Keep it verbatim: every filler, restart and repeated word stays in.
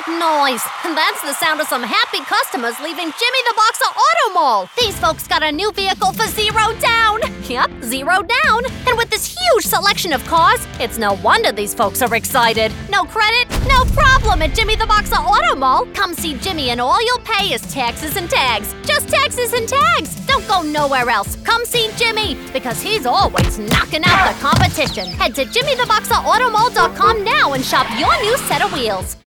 that noise? That's the sound of some happy customers leaving Jimmy the Boxer Auto Mall. These folks got a new vehicle for zero down. Yep, zero down. And with this huge selection of cars, it's no wonder these folks are excited. No credit? No problem at Jimmy the Boxer Auto Mall. Come see Jimmy and all you'll pay is taxes and tags. Just taxes and tags. Don't go nowhere else. Come see Jimmy, because he's always knocking out the competition. Head to jimmy the boxer auto mall dot com now and shop your new set of wheels.